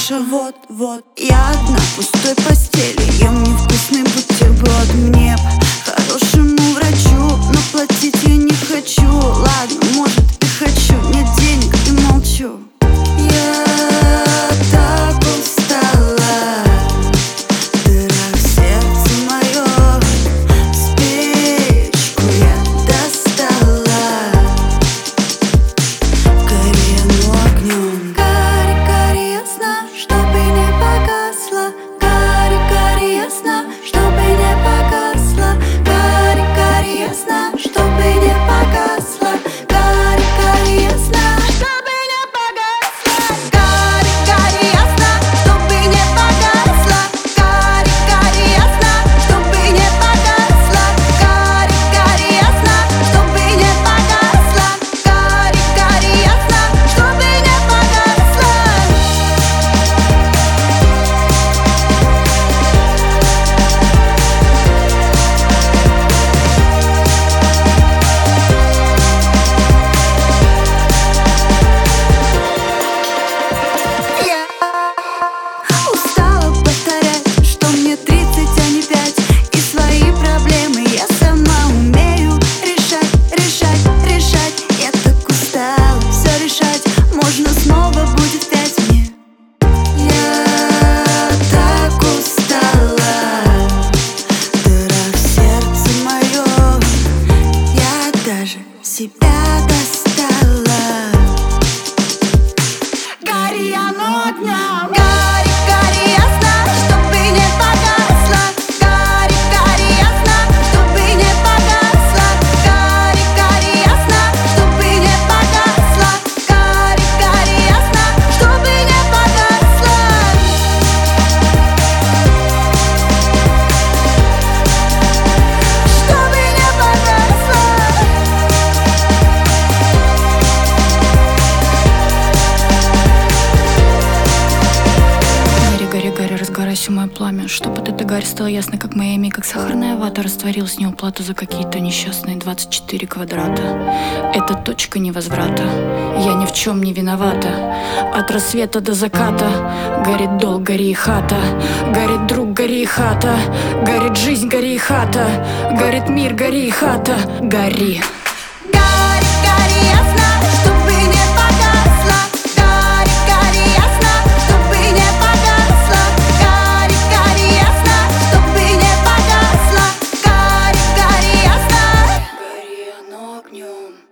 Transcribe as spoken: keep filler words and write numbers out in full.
наша вот-вот. Я одна в пустой постели, ем невкусный бутерброд. Мне б хорошему врачу, но платить я не хочу. Ладно, может и хочу, нет денег и молчу. Я так устала, дыра в сердце моё, спичку я достала. Гори оно огнем, гори, гори ясно, чтобы не погасла. Гори, гори ясно, чтобы не погасла. Гори, гори ясно, чтобы не погасла. Гори, гори ясно, чтобы не погасла. Гори, гори ясно, чтобы не погасла. Гори, гори ясно, чтобы не погасла. Гори, гори ясно, чтобы не погасла. Гори, гори ясно, чтобы не погасла. Я устала повторять, что мне тридцать, а не пять. И свои проблемы я сама умею решать, решать, решать. Я так устала все решать, можно снова будет пять мне. Я так устала, дыра в сердце моё, я даже себя достала. Гори оно огнем, гори, гори ясно, чтобы не погасла. Гори, гори ясно, чтобы не погасла. Гори, гори ясно, чтобы не погасла. Гори, гори ясно, чтобы не погасла. Чтобы не погасла. Гори, гори, гори, разгорайся, мое пламя, чтоб от этой гарь стало ясно, как Майами, как сахарная вата растворилась неуплата за какие-то несчастные двадцать четыре квадрата. Это точка невозврата, я ни в чем не виновата. От рассвета до заката горит дол, гори и хата. Горит друг, гори и хата. Горит жизнь, гори и хата. Горит мир, гори и хата. Гори. Гори, гори ясно, чтобы не погасла. Гори, гори ясно, чтобы не погасла. Гори, гори ясно, чтобы не погасла. Гори, гори ясно. Гори оно огнем.